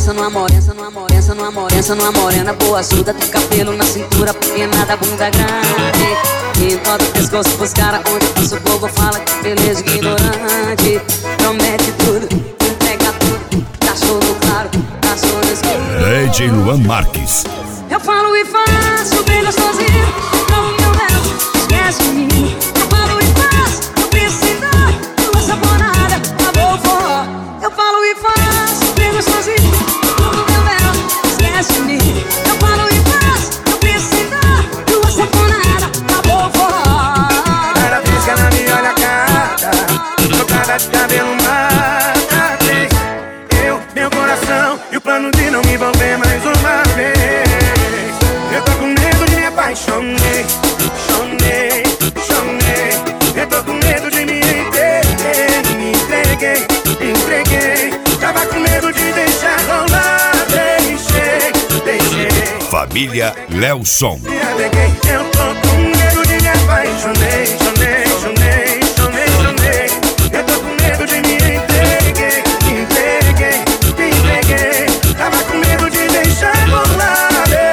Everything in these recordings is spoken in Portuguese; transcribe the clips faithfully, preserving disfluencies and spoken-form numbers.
pensa numa morena, numa morena, numa morena, numa morena boa, ajuda, tem cabelo na cintura, pequenada, bunda grande. E todo o pescoço pros caras, onde passa o povo fala que beleza ignorante. Promete tudo, entrega tudo, tá show no claro, tá show no escuro. D J Luan Marques. Eu falo e faço, bem gostosinho, não meu véu, esquece de mim. Eu falo e faço, não precisa tua sabonada, acabou o forró. Eu falo e faço, bem gostosinho, não meu véu, esquece de mim. Eu falo e faço, não precisa tua sabonada, acabou o forró. Cada vez que ela me olha a cara, trocada de cabelo mata três. Eu, meu coração e o plano de não me envolver mais uma vez. Eu tô com medo de me apaixonei, chonei, chonei. Eu tô com medo de me entreguei, me entreguei, me entreguei. Tava com medo de deixar rolar, deixei, deixei. Família Lelson. Me apeguei, eu tô com medo de me apaixonei, chonei, chonei, chonei, chonei. Eu tô com medo de me entreguei, me entreguei, me entreguei. Tava com medo de deixar rolar.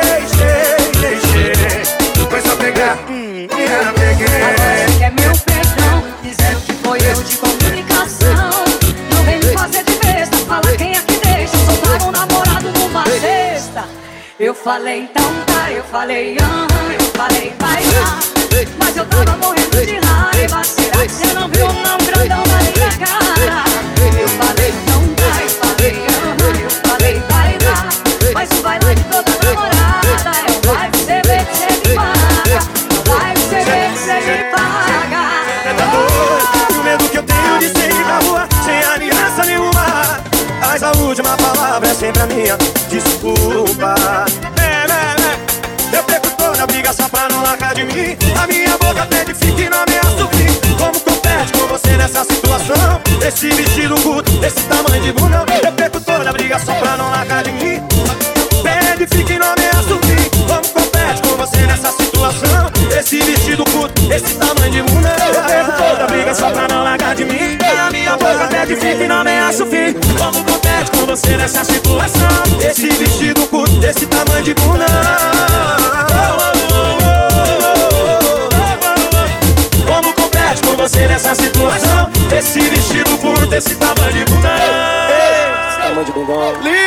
Hum, Agora você quer meu perdão, dizendo que foi erro de comunicação. Não vem me fazer de besta, fala quem é que deixa soltar um namorado numa cesta. Eu falei então tá, eu falei aham, eu falei vai lá. Mas eu tava morrendo de raiva, será que você não viu não grandão na minha cara? Eu falei então tá, eu falei aham, eu falei vai lá. Mas o vai lá de toda namorada é o vai você ver que você me paga. Vai você ver que você me paga. Tá doido, o medo que eu tenho de sair na rua sem aliança nenhuma. Mas a última palavra é sempre a minha desculpa. É, é, é. Eu perco toda a briga só pra não largar de mim. A minha boca pede fica e não ameaça o fim. Como compete com você nessa situação? Esse vestido curto, esse tamanho de bunda. Eu perco toda a briga só pra não largar de mim. Pede fica e não ameaça o fim. Como compete com você nessa situação? Esse vestido curto, esse tamanho de bunda. Eu perco toda a briga só pra não largar de mim. A minha boca pede fica e não ameaça o fim. Como compete com você nessa situação? Esse vestido curto, esse tamanho de bunda. Como compete com você nessa situação? Esse vestido curto, esse tamanho de bunda. Esse tamanho de bunda.